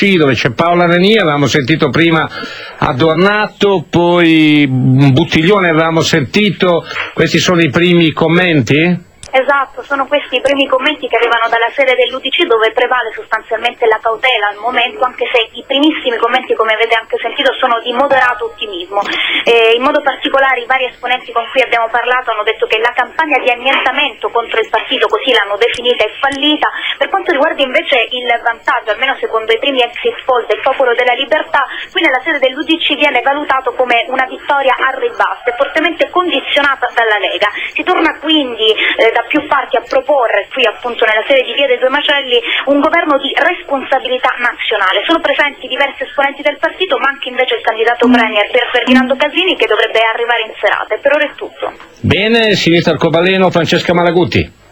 UDC, dove c'è Paola Rania, avevamo sentito prima Adornato, poi Buttiglione avevamo sentito, questi sono i primi commenti? Esatto, sono questi i primi commenti che arrivano dalla sede dell'UDC, dove prevale sostanzialmente la cautela al momento, anche se i primissimi commenti, come avete anche sentito, sono di moderato ottimismo. In modo particolare i vari esponenti con cui abbiamo parlato hanno detto che la campagna di annientamento contro il partito, così l'hanno definita, è fallita. Per quanto riguarda invece il vantaggio, almeno secondo i primi exit poll del Popolo della Libertà, qui nella sede dell'UDC viene valutato come una vittoria a ribasso e fortemente condizionata dalla Lega. Si torna quindi da più parti a proporre qui appunto nella sede di Via dei Due Macelli un governo di responsabilità nazionale. Sono presenti diversi esponenti del partito, ma anche invece il candidato premier Pier Ferdinando Casini, che dovrebbe arrivare in serata. E per ora è tutto. Bene, Sinistra Arcobaleno, Francesca Malaguti.